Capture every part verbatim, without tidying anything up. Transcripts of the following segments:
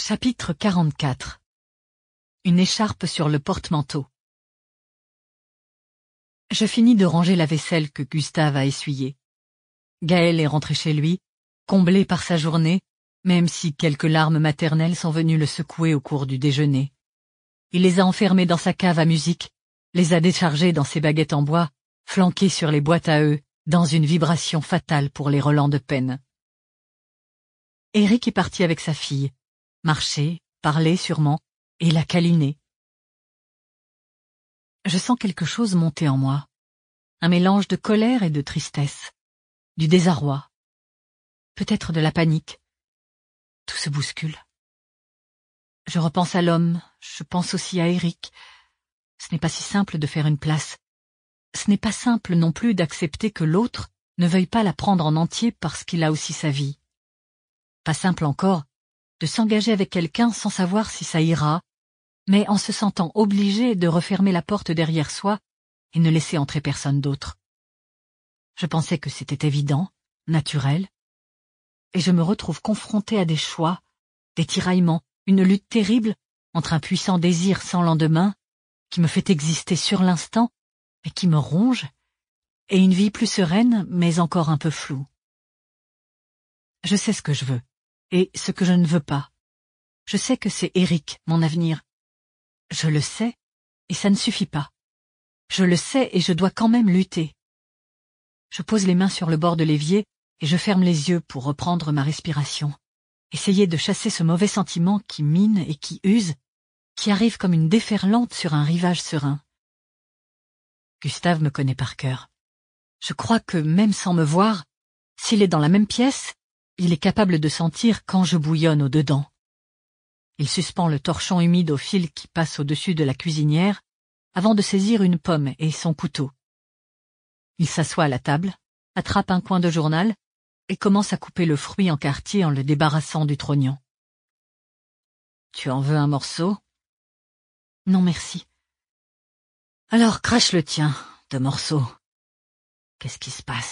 Chapitre quarante-quatre. Une écharpe sur le porte-manteau. Je finis de ranger la vaisselle que Gustave a essuyée. Gaël est rentré chez lui, comblé par sa journée, même si quelques larmes maternelles sont venues le secouer au cours du déjeuner. Il les a enfermés dans sa cave à musique, les a déchargés dans ses baguettes en bois, flanqués sur les boîtes à eux, dans une vibration fatale pour les relents de peine. Éric est parti avec sa fille. Marcher, parler sûrement, et la câliner. Je sens quelque chose monter en moi. Un mélange de colère et de tristesse. Du désarroi. Peut-être de la panique. Tout se bouscule. Je repense à l'homme, je pense aussi à Éric. Ce n'est pas si simple de faire une place. Ce n'est pas simple non plus d'accepter que l'autre ne veuille pas la prendre en entier parce qu'il a aussi sa vie. Pas simple encore de s'engager avec quelqu'un sans savoir si ça ira, mais en se sentant obligé de refermer la porte derrière soi et ne laisser entrer personne d'autre. Je pensais que c'était évident, naturel, et je me retrouve confronté à des choix, des tiraillements, une lutte terrible entre un puissant désir sans lendemain, qui me fait exister sur l'instant, mais qui me ronge, et une vie plus sereine, mais encore un peu floue. Je sais ce que je veux. Et ce que je ne veux pas. Je sais que c'est Éric, mon avenir. Je le sais, et ça ne suffit pas. Je le sais et je dois quand même lutter. Je pose les mains sur le bord de l'évier et je ferme les yeux pour reprendre ma respiration. Essayer de chasser ce mauvais sentiment qui mine et qui use, qui arrive comme une déferlante sur un rivage serein. Gustave me connaît par cœur. Je crois que même sans me voir, s'il est dans la même pièce, il est capable de sentir quand je bouillonne au-dedans. Il suspend le torchon humide au fil qui passe au-dessus de la cuisinière avant de saisir une pomme et son couteau. Il s'assoit à la table, attrape un coin de journal et commence à couper le fruit en quartiers en le débarrassant du trognon. « Tu en veux un morceau ?»« Non, merci. »« Alors crache le tien, de morceaux. » Qu'est-ce qui se passe ?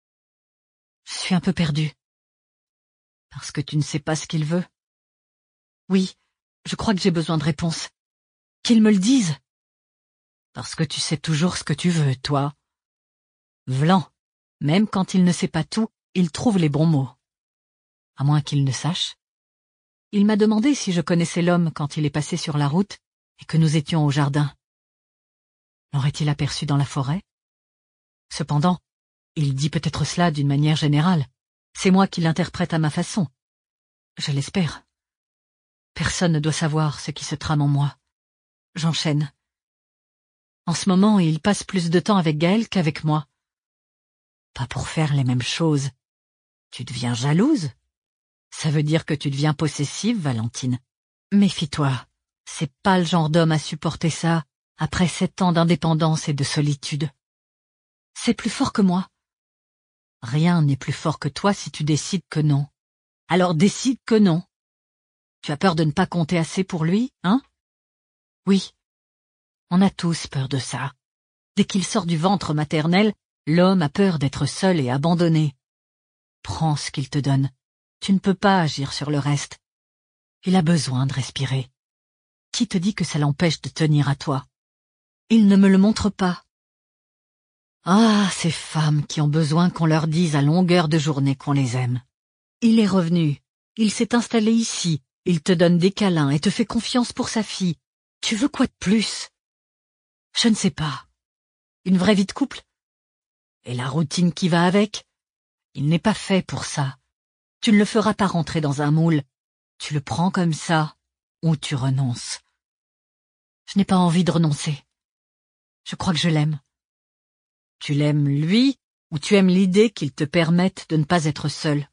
Je suis un peu perdue. Parce que tu ne sais pas ce qu'il veut? Oui, je crois que j'ai besoin de réponses. Qu'il me le dise. Parce que tu sais toujours ce que tu veux, toi. Vlan, même quand il ne sait pas tout, il trouve les bons mots. À moins qu'il ne sache. Il m'a demandé si je connaissais l'homme quand il est passé sur la route et que nous étions au jardin. L'aurait-il aperçu dans la forêt? Cependant, il dit peut-être cela d'une manière générale. C'est moi qui l'interprète à ma façon. Je l'espère. Personne ne doit savoir ce qui se trame en moi. J'enchaîne. En ce moment, il passe plus de temps avec Gaël qu'avec moi. Pas pour faire les mêmes choses. Tu deviens jalouse? Ça veut dire que tu deviens possessive, Valentine. Méfie-toi. C'est pas le genre d'homme à supporter ça, après sept ans d'indépendance et de solitude. C'est plus fort que moi. Rien n'est plus fort que toi si tu décides que non. Alors décide que non. Tu as peur de ne pas compter assez pour lui, hein? Oui. On a tous peur de ça. Dès qu'il sort du ventre maternel, l'homme a peur d'être seul et abandonné. Prends ce qu'il te donne. Tu ne peux pas agir sur le reste. Il a besoin de respirer. Qui te dit que ça l'empêche de tenir à toi? Il ne me le montre pas. Ah, ces femmes qui ont besoin qu'on leur dise à longueur de journée qu'on les aime. Il est revenu, il s'est installé ici, il te donne des câlins et te fait confiance pour sa fille. Tu veux quoi de plus? Je ne sais pas. Une vraie vie de couple? Et la routine qui va avec? Il n'est pas fait pour ça. Tu ne le feras pas rentrer dans un moule. Tu le prends comme ça, ou tu renonces. Je n'ai pas envie de renoncer. Je crois que je l'aime. Tu l'aimes lui, ou tu aimes l'idée qu'il te permette de ne pas être seul?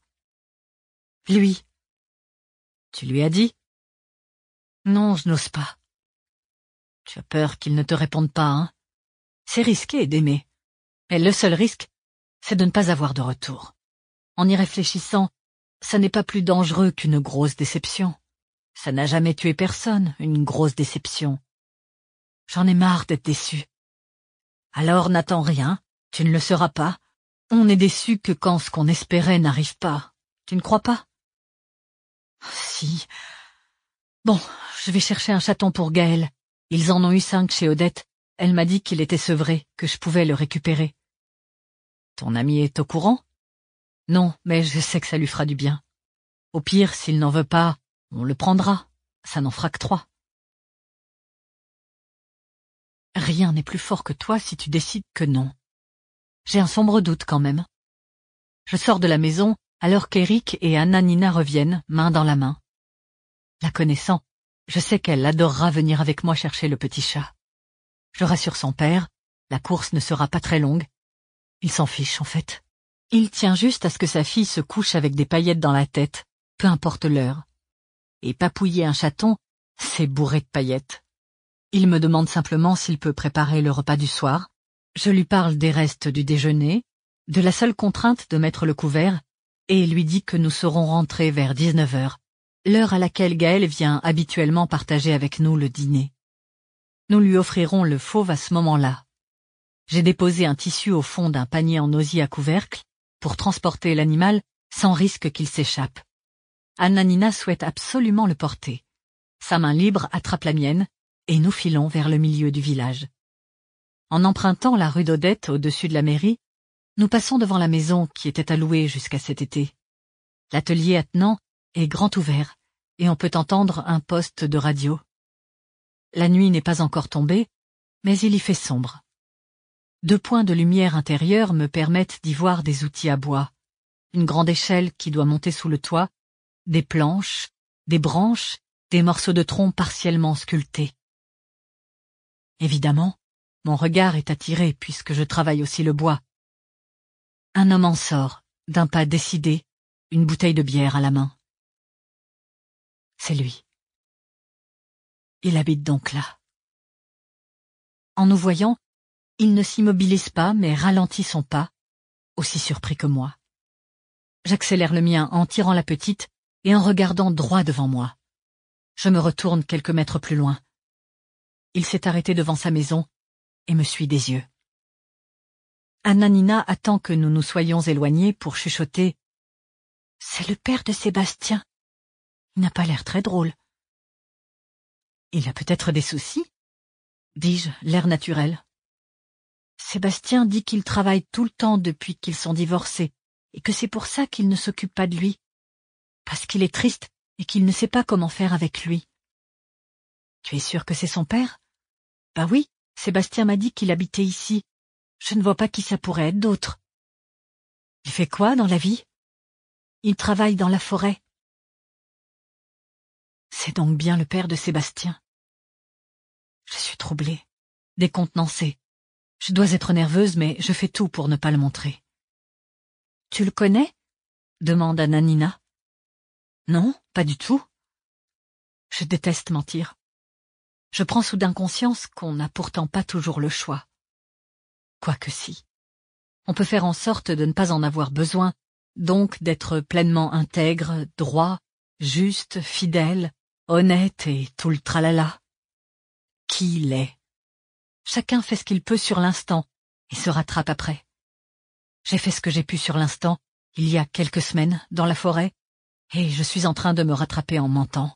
Lui. Tu lui as dit? Non, je n'ose pas. Tu as peur qu'il ne te réponde pas, hein? C'est risqué d'aimer. Mais le seul risque, c'est de ne pas avoir de retour. En y réfléchissant, ça n'est pas plus dangereux qu'une grosse déception. Ça n'a jamais tué personne, une grosse déception. J'en ai marre d'être déçu. Alors n'attends rien, tu ne le seras pas. On est déçu que quand ce qu'on espérait n'arrive pas. Tu ne crois pas? Si, Bon, je vais chercher un chaton pour Gaël. Ils en ont eu cinq chez Odette. Elle m'a dit qu'il était sevré, que je pouvais le récupérer. Ton ami est au courant? Non, mais je sais que ça lui fera du bien. Au pire, s'il n'en veut pas, on le prendra. Ça n'en fera que trois. Rien n'est plus fort que toi si tu décides que non. J'ai un sombre doute quand même. Je sors de la maison alors qu'Éric et Anna-Nina reviennent, main dans la main. La connaissant, je sais qu'elle adorera venir avec moi chercher le petit chat. Je rassure son père, la course ne sera pas très longue. Il s'en fiche en fait. Il tient juste à ce que sa fille se couche avec des paillettes dans la tête, peu importe l'heure. Et papouiller un chaton, c'est bourré de paillettes. Il me demande simplement s'il peut préparer le repas du soir. Je lui parle des restes du déjeuner, de la seule contrainte de mettre le couvert, et lui dis que nous serons rentrés vers dix-neuf heures, l'heure à laquelle Gaël vient habituellement partager avec nous le dîner. Nous lui offrirons le fauve à ce moment-là. J'ai déposé un tissu au fond d'un panier en osier à couvercle pour transporter l'animal sans risque qu'il s'échappe. Anna-Nina souhaite absolument le porter. Sa main libre attrape la mienne et nous filons vers le milieu du village. En empruntant la rue d'Odette au-dessus de la mairie, nous passons devant la maison qui était à louer jusqu'à cet été. L'atelier attenant est grand ouvert et on peut entendre un poste de radio. La nuit n'est pas encore tombée, mais il y fait sombre. Deux points de lumière intérieure me permettent d'y voir des outils à bois, une grande échelle qui doit monter sous le toit, des planches, des branches, des morceaux de tronc partiellement sculptés. Évidemment, mon regard est attiré puisque je travaille aussi le bois. Un homme en sort, d'un pas décidé, une bouteille de bière à la main. C'est lui. Il habite donc là. En nous voyant, il ne s'immobilise pas mais ralentit son pas, aussi surpris que moi. J'accélère le mien en tirant la petite et en regardant droit devant moi. Je me retourne quelques mètres plus loin. Il s'est arrêté devant sa maison et me suit des yeux. Anna-Nina attend que nous nous soyons éloignés pour chuchoter. « C'est le père de Sébastien. Il n'a pas l'air très drôle. »« Il a peut-être des soucis ?» dis-je, l'air naturel. Sébastien dit qu'il travaille tout le temps depuis qu'ils sont divorcés et que c'est pour ça qu'il ne s'occupe pas de lui. Parce qu'il est triste et qu'il ne sait pas comment faire avec lui. Tu es sûr que c'est son père? Bah oui, Sébastien m'a dit qu'il habitait ici. Je ne vois pas qui ça pourrait être d'autre. Il fait quoi dans la vie? Il travaille dans la forêt. C'est donc bien le père de Sébastien. Je suis troublée, décontenancée. Je dois être nerveuse, mais je fais tout pour ne pas le montrer. Tu le connais? Demande Anna-Nina. Non, pas du tout. Je déteste mentir. Je prends soudain conscience qu'on n'a pourtant pas toujours le choix. Quoique si. On peut faire en sorte de ne pas en avoir besoin, donc d'être pleinement intègre, droit, juste, fidèle, honnête et tout le tralala. Qui l'est? Chacun fait ce qu'il peut sur l'instant et se rattrape après. J'ai fait ce que j'ai pu sur l'instant, il y a quelques semaines, dans la forêt, et je suis en train de me rattraper en mentant.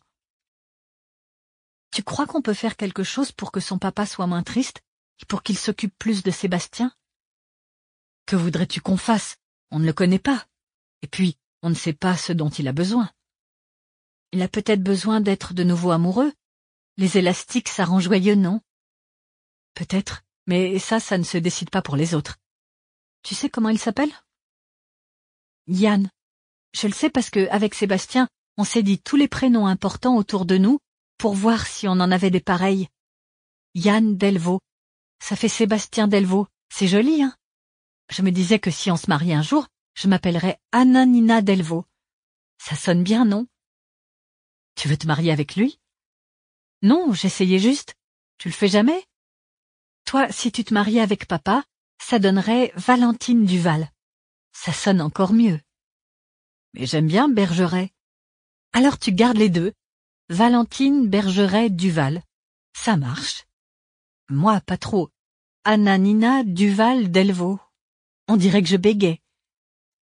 Tu crois qu'on peut faire quelque chose pour que son papa soit moins triste et pour qu'il s'occupe plus de Sébastien? Que voudrais-tu qu'on fasse? On ne le connaît pas. Et puis, on ne sait pas ce dont il a besoin. Il a peut-être besoin d'être de nouveau amoureux. Les élastiques, ça rend joyeux, non? Peut-être, mais ça, ça ne se décide pas pour les autres. Tu sais comment il s'appelle? Yann. Je le sais parce que, avec Sébastien, on s'est dit tous les prénoms importants autour de nous pour voir si on en avait des pareils. Yann Delvaux. Ça fait Sébastien Delvaux. C'est joli, hein? Je me disais que si on se mariait un jour, je m'appellerais Anna-Nina Delvaux. Ça sonne bien, non? Tu veux te marier avec lui? Non, j'essayais juste. Tu le fais jamais? Toi, si tu te mariais avec papa, ça donnerait Valentine Duval. Ça sonne encore mieux. Mais j'aime bien Bergeret. Alors tu gardes les deux. Valentine Bergeret Duval. Ça marche. Moi, pas trop. Anna-Nina Duval Delvaux. On dirait que je bégais.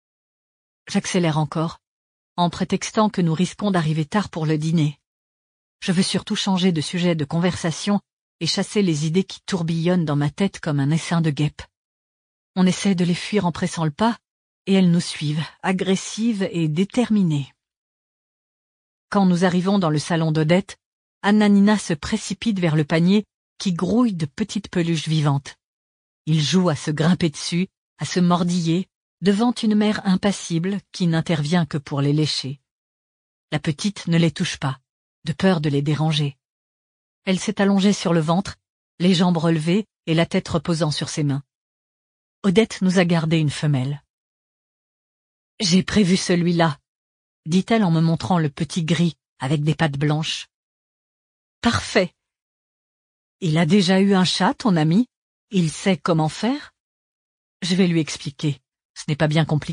J'accélère encore, en prétextant que nous risquons d'arriver tard pour le dîner. Je veux surtout changer de sujet de conversation et chasser les idées qui tourbillonnent dans ma tête comme un essaim de guêpes. On essaie de les fuir en pressant le pas, et elles nous suivent, agressives et déterminées. Quand nous arrivons dans le salon d'Odette, Anna-Nina se précipite vers le panier qui grouille de petites peluches vivantes. Il joue à se grimper dessus, à se mordiller, devant une mère impassible qui n'intervient que pour les lécher. La petite ne les touche pas, de peur de les déranger. Elle s'est allongée sur le ventre, les jambes relevées et la tête reposant sur ses mains. Odette nous a gardé une femelle. « J'ai prévu celui-là », dit-elle en me montrant le petit gris avec des pattes blanches. « Parfait. Il a déjà eu un chat, ton ami? Il sait comment faire? Je vais lui expliquer. Ce n'est pas bien compliqué. »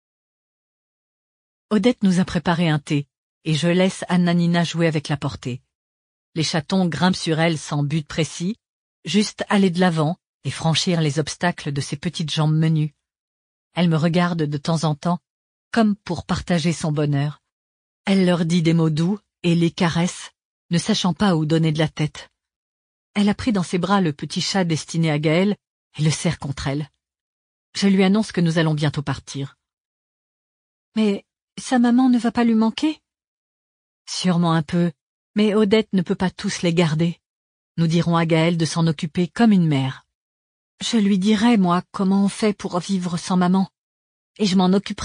Odette nous a préparé un thé, et je laisse Anna-Nina jouer avec la portée. Les chatons grimpent sur elle sans but précis, juste aller de l'avant et franchir les obstacles de ses petites jambes menues. Elle me regarde de temps en temps, comme pour partager son bonheur. Elle leur dit des mots doux et les caresse, ne sachant pas où donner de la tête. Elle a pris dans ses bras le petit chat destiné à Gaël et le serre contre elle. Je lui annonce que nous allons bientôt partir. « Mais sa maman ne va pas lui manquer ?»« Sûrement un peu, mais Odette ne peut pas tous les garder. Nous dirons à Gaël de s'en occuper comme une mère. Je lui dirai, moi, comment on fait pour vivre sans maman, et je m'en occuperai. »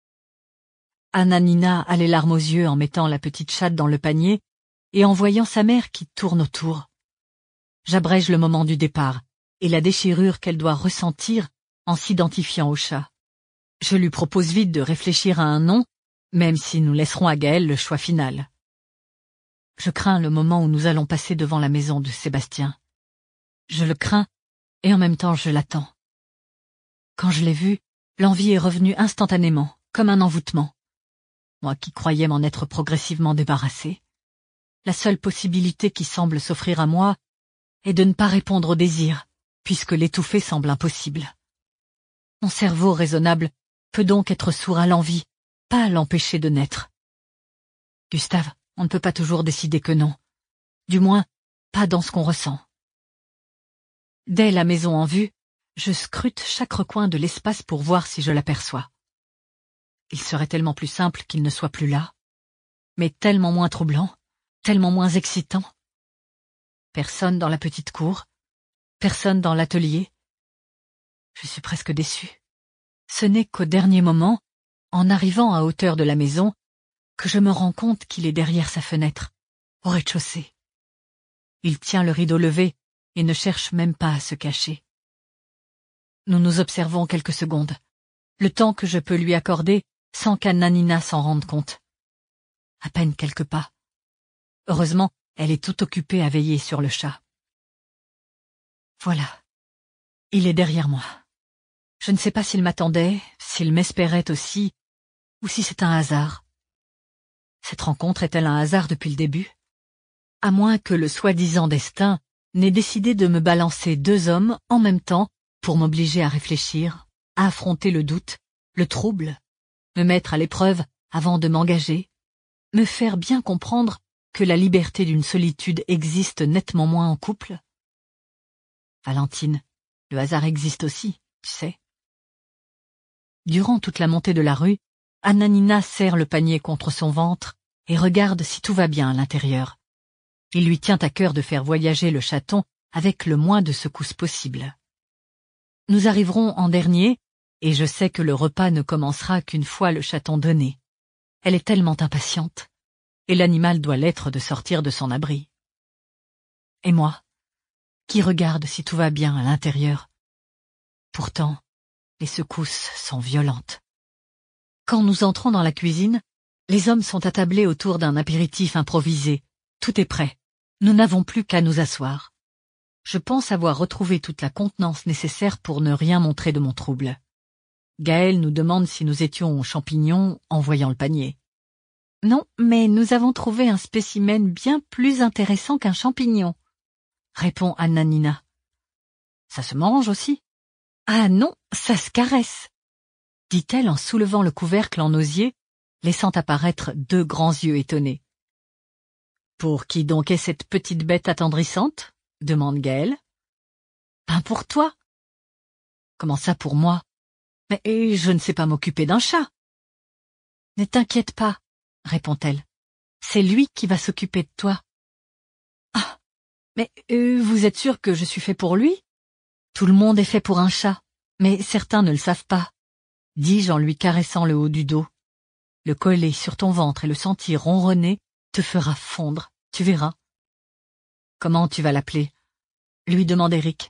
Anna-Nina a les larmes aux yeux en mettant la petite chatte dans le panier et en voyant sa mère qui tourne autour. J'abrège le moment du départ et la déchirure qu'elle doit ressentir en s'identifiant au chat. Je lui propose vite de réfléchir à un nom, même si nous laisserons à Gaël le choix final. Je crains le moment où nous allons passer devant la maison de Sébastien. Je le crains et en même temps je l'attends. Quand je l'ai vu, l'envie est revenue instantanément, comme un envoûtement. Moi qui croyais m'en être progressivement débarrassée. La seule possibilité qui semble s'offrir à moi est de ne pas répondre au désir, puisque l'étouffer semble impossible. Mon cerveau raisonnable peut donc être sourd à l'envie, pas à l'empêcher de naître. Gustave, on ne peut pas toujours décider que non. Du moins, pas dans ce qu'on ressent. Dès la maison en vue, je scrute chaque recoin de l'espace pour voir si je l'aperçois. Il serait tellement plus simple qu'il ne soit plus là, mais tellement moins troublant, tellement moins excitant. Personne dans la petite cour, personne dans l'atelier. Je suis presque déçue. Ce n'est qu'au dernier moment, en arrivant à hauteur de la maison, que je me rends compte qu'il est derrière sa fenêtre, au rez-de-chaussée. Il tient le rideau levé et ne cherche même pas à se cacher. Nous nous observons quelques secondes, le temps que je peux lui accorder sans qu'Anna-Nina s'en rende compte. À peine quelques pas. Heureusement, elle est toute occupée à veiller sur le chat. Voilà. Il est derrière moi. Je ne sais pas s'il m'attendait, s'il m'espérait aussi, ou si c'est un hasard. Cette rencontre est-elle un hasard depuis le début? À moins que le soi-disant destin n'ait décidé de me balancer deux hommes en même temps pour m'obliger à réfléchir, à affronter le doute, le trouble, me mettre à l'épreuve avant de m'engager, me faire bien comprendre que la liberté d'une solitude existe nettement moins en couple. Valentine, le hasard existe aussi, tu sais. Durant toute la montée de la rue, Anna-Nina serre le panier contre son ventre et regarde si tout va bien à l'intérieur. Il lui tient à cœur de faire voyager le chaton avec le moins de secousses possible. Nous arriverons en dernier, et je sais que le repas ne commencera qu'une fois le chaton donné. Elle est tellement impatiente, et l'animal doit l'être de sortir de son abri. Et moi, qui regarde si tout va bien à l'intérieur. Pourtant, les secousses sont violentes. Quand nous entrons dans la cuisine, les hommes sont attablés autour d'un apéritif improvisé. Tout est prêt. Nous n'avons plus qu'à nous asseoir. Je pense avoir retrouvé toute la contenance nécessaire pour ne rien montrer de mon trouble. Gaël nous demande si nous étions champignons en voyant le panier. Non, mais nous avons trouvé un spécimen bien plus intéressant qu'un champignon, répond Anna-Nina. Ça se mange aussi? Ah non, ça se caresse, dit-elle en soulevant le couvercle en osier, laissant apparaître deux grands yeux étonnés. Pour qui donc est cette petite bête attendrissante? Demande Gaël. Ben pour toi. Comment ça pour moi? Mais je ne sais pas m'occuper d'un chat. Ne t'inquiète pas, répond-elle. C'est lui qui va s'occuper de toi. Ah, mais euh, vous êtes sûr que je suis fait pour lui? Tout le monde est fait pour un chat, mais certains ne le savent pas, dis-je en lui caressant le haut du dos. Le coller sur ton ventre et le sentir ronronner te fera fondre, tu verras. Comment tu vas l'appeler? Lui demande Eric.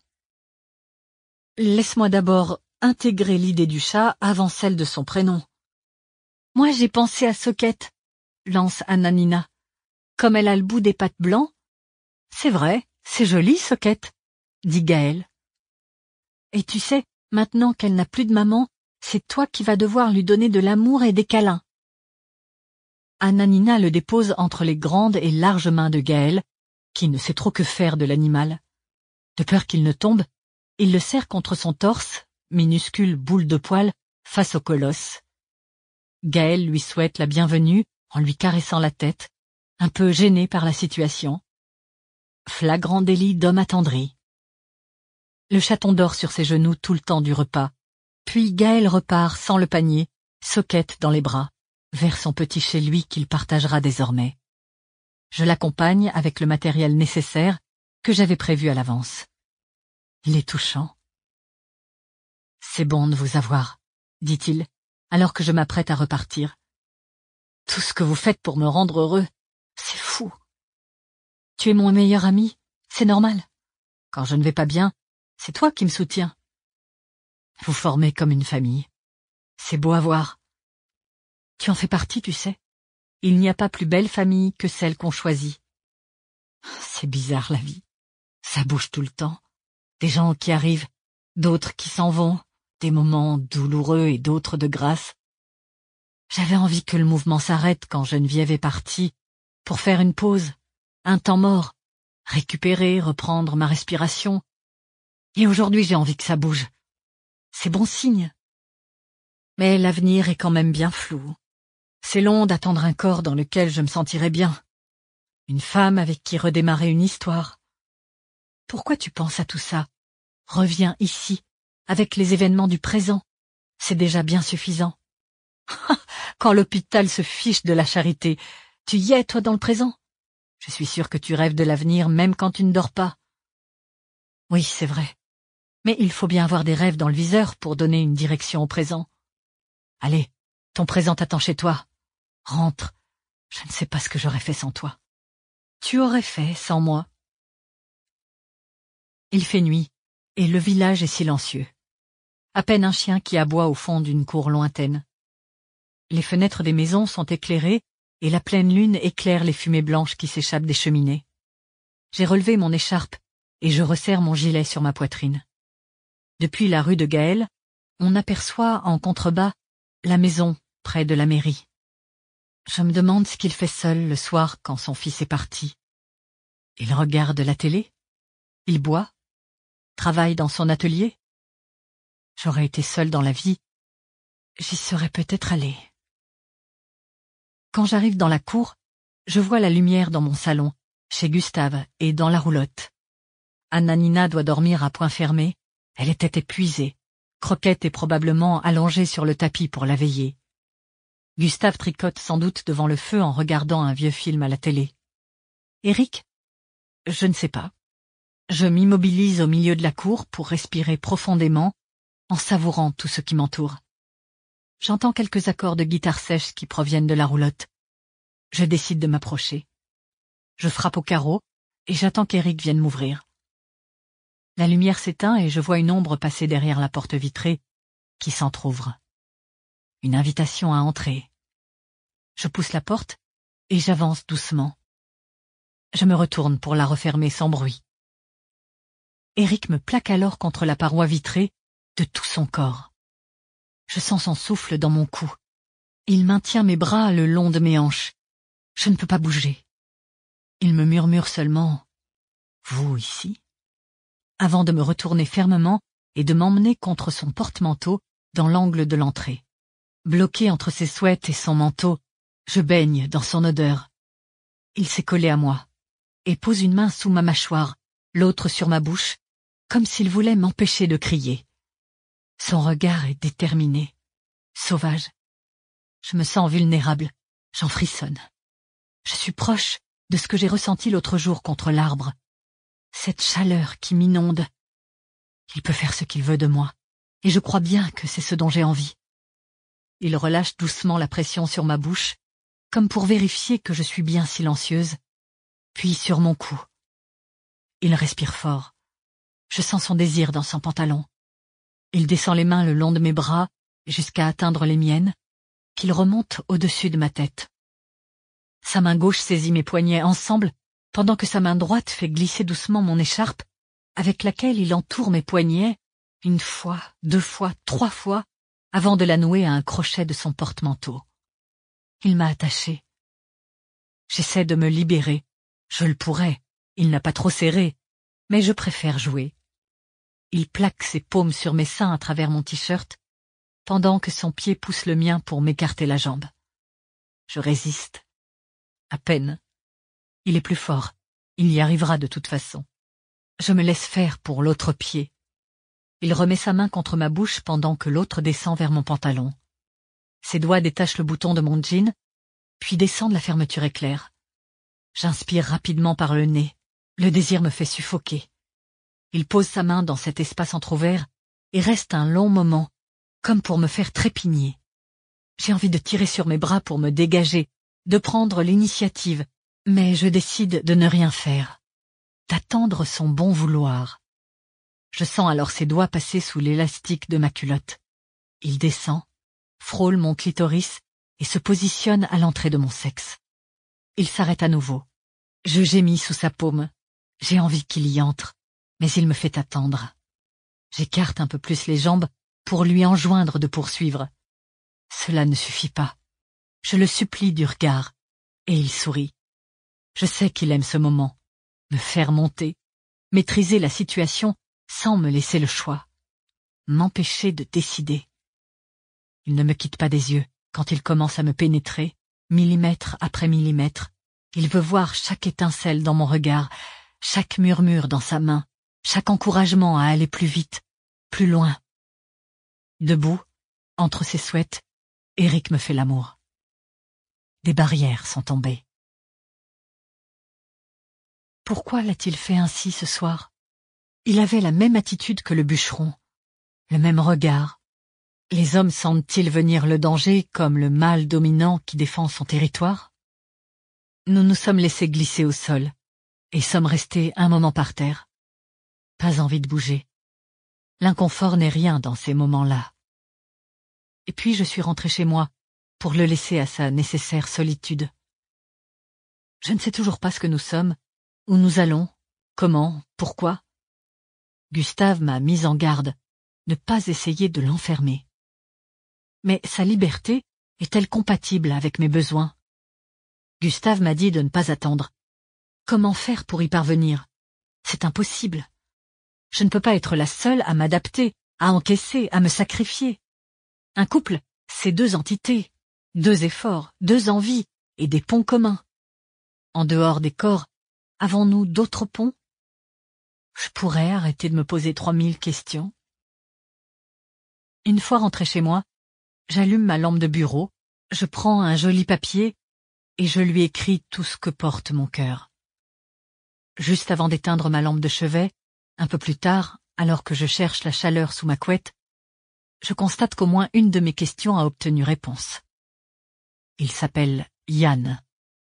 Laisse-moi d'abord intégrer l'idée du chat avant celle de son prénom. Moi j'ai pensé à Soquette, lance Anna-Nina. Comme elle a le bout des pattes blancs. C'est vrai, c'est joli, Soquette, dit Gaël. Et tu sais, maintenant qu'elle n'a plus de maman, c'est toi qui vas devoir lui donner de l'amour et des câlins. Anna-Nina le dépose entre les grandes et larges mains de Gaël, qui ne sait trop que faire de l'animal. De peur qu'il ne tombe, il le serre contre son torse, minuscule boule de poil, face au colosse. Gaël lui souhaite la bienvenue en lui caressant la tête, un peu gêné par la situation. Flagrant délit d'homme attendri. Le chaton dort sur ses genoux tout le temps du repas, puis Gaël repart sans le panier, Soquette dans les bras, vers son petit chez lui qu'il partagera désormais. Je l'accompagne avec le matériel nécessaire que j'avais prévu à l'avance. Il est touchant. C'est bon de vous avoir, dit-il, alors que je m'apprête à repartir. Tout ce que vous faites pour me rendre heureux, c'est fou. Tu es mon meilleur ami, c'est normal. Quand je ne vais pas bien, c'est toi qui me soutiens. Vous formez comme une famille. C'est beau à voir. Tu en fais partie, tu sais. Il n'y a pas plus belle famille que celle qu'on choisit. C'est bizarre la vie. Ça bouge tout le temps. Des gens qui arrivent, d'autres qui s'en vont, des moments douloureux et d'autres de grâce. J'avais envie que le mouvement s'arrête quand Geneviève est partie, pour faire une pause, un temps mort, récupérer, reprendre ma respiration. Et aujourd'hui j'ai envie que ça bouge. C'est bon signe. Mais l'avenir est quand même bien flou. C'est long d'attendre un corps dans lequel je me sentirais bien. Une femme avec qui redémarrer une histoire. Pourquoi tu penses à tout ça? Reviens ici, avec les événements du présent. C'est déjà bien suffisant. Quand l'hôpital se fiche de la charité, tu y es, toi, dans le présent? Je suis sûre que tu rêves de l'avenir même quand tu ne dors pas. Oui, c'est vrai. Mais il faut bien avoir des rêves dans le viseur pour donner une direction au présent. Allez, ton présent t'attend chez toi. Rentre. Je ne sais pas ce que j'aurais fait sans toi. Tu aurais fait sans moi. Il fait nuit, et le village est silencieux. À peine un chien qui aboie au fond d'une cour lointaine. Les fenêtres des maisons sont éclairées, et la pleine lune éclaire les fumées blanches qui s'échappent des cheminées. J'ai relevé mon écharpe, et je resserre mon gilet sur ma poitrine. Depuis la rue de Gaël, on aperçoit en contrebas la maison près de la mairie. Je me demande ce qu'il fait seul le soir quand son fils est parti. Il regarde la télé? Il boit? Travaille dans son atelier? J'aurais été seule dans la vie. J'y serais peut-être allée. Quand j'arrive dans la cour, je vois la lumière dans mon salon, chez Gustave et dans la roulotte. Anna-Nina doit dormir à point fermé. Elle était épuisée. Croquette est probablement allongée sur le tapis pour la veiller. Gustave tricote sans doute devant le feu en regardant un vieux film à la télé. Eric? Je ne sais pas. Je m'immobilise au milieu de la cour pour respirer profondément, en savourant tout ce qui m'entoure. J'entends quelques accords de guitare sèche qui proviennent de la roulotte. Je décide de m'approcher. Je frappe au carreau et j'attends qu'Eric vienne m'ouvrir. La lumière s'éteint et je vois une ombre passer derrière la porte vitrée qui s'entr'ouvre. Une invitation à entrer. Je pousse la porte et j'avance doucement. Je me retourne pour la refermer sans bruit. Eric me plaque alors contre la paroi vitrée de tout son corps. Je sens son souffle dans mon cou. Il maintient mes bras le long de mes hanches. Je ne peux pas bouger. Il me murmure seulement « Vous ici ?» avant de me retourner fermement et de m'emmener contre son porte-manteau dans l'angle de l'entrée. Bloqué entre ses sweats et son manteau, je baigne dans son odeur. Il s'est collé à moi et pose une main sous ma mâchoire, l'autre sur ma bouche, comme s'il voulait m'empêcher de crier. Son regard est déterminé, sauvage. Je me sens vulnérable, j'en frissonne. Je suis proche de ce que j'ai ressenti l'autre jour contre l'arbre. Cette chaleur qui m'inonde. Il peut faire ce qu'il veut de moi, et je crois bien que c'est ce dont j'ai envie. Il relâche doucement la pression sur ma bouche, comme pour vérifier que je suis bien silencieuse, puis sur mon cou. Il respire fort. Je sens son désir dans son pantalon. Il descend les mains le long de mes bras jusqu'à atteindre les miennes, qu'il remonte au-dessus de ma tête. Sa main gauche saisit mes poignets ensemble, pendant que sa main droite fait glisser doucement mon écharpe, avec laquelle il entoure mes poignets, une fois, deux fois, trois fois, avant de la nouer à un crochet de son porte-manteau. Il m'a attachée. J'essaie de me libérer. Je le pourrais, il n'a pas trop serré, mais je préfère jouer. Il plaque ses paumes sur mes seins à travers mon t-shirt, pendant que son pied pousse le mien pour m'écarter la jambe. Je résiste. À peine. Il est plus fort. Il y arrivera de toute façon. Je me laisse faire pour l'autre pied. Il remet sa main contre ma bouche pendant que l'autre descend vers mon pantalon. Ses doigts détachent le bouton de mon jean, puis descendent la fermeture éclair. J'inspire rapidement par le nez. Le désir me fait suffoquer. Il pose sa main dans cet espace entrouvert et reste un long moment, comme pour me faire trépigner. J'ai envie de tirer sur mes bras pour me dégager, de prendre l'initiative, mais je décide de ne rien faire, d'attendre son bon vouloir. Je sens alors ses doigts passer sous l'élastique de ma culotte. Il descend, frôle mon clitoris et se positionne à l'entrée de mon sexe. Il s'arrête à nouveau. Je gémis sous sa paume. J'ai envie qu'il y entre, mais il me fait attendre. J'écarte un peu plus les jambes pour lui enjoindre de poursuivre. Cela ne suffit pas. Je le supplie du regard, et il sourit. Je sais qu'il aime ce moment, me faire monter, maîtriser la situation sans me laisser le choix, m'empêcher de décider. Il ne me quitte pas des yeux quand il commence à me pénétrer, millimètre après millimètre. Il veut voir chaque étincelle dans mon regard, chaque murmure dans sa main, chaque encouragement à aller plus vite, plus loin. Debout, entre ses souhaits, Eric me fait l'amour. Des barrières sont tombées. Pourquoi l'a-t-il fait ainsi ce soir? Il avait la même attitude que le bûcheron, le même regard. Les hommes sentent-ils venir le danger comme le mâle dominant qui défend son territoire? Nous nous sommes laissés glisser au sol et sommes restés un moment par terre. Pas envie de bouger. L'inconfort n'est rien dans ces moments-là. Et puis je suis rentrée chez moi pour le laisser à sa nécessaire solitude. Je ne sais toujours pas ce que nous sommes, où nous allons, comment, pourquoi. Gustave m'a mise en garde, ne pas essayer de l'enfermer. Mais sa liberté est-elle compatible avec mes besoins? Gustave m'a dit de ne pas attendre. Comment faire pour y parvenir? C'est impossible. Je ne peux pas être la seule à m'adapter, à encaisser, à me sacrifier. Un couple, c'est deux entités, deux efforts, deux envies et des ponts communs. En dehors des corps, avons-nous d'autres ponts? Je pourrais arrêter de me poser trois mille questions. Une fois rentrée chez moi, j'allume ma lampe de bureau, je prends un joli papier et je lui écris tout ce que porte mon cœur. Juste avant d'éteindre ma lampe de chevet, un peu plus tard, alors que je cherche la chaleur sous ma couette, je constate qu'au moins une de mes questions a obtenu réponse. Il s'appelle Yann.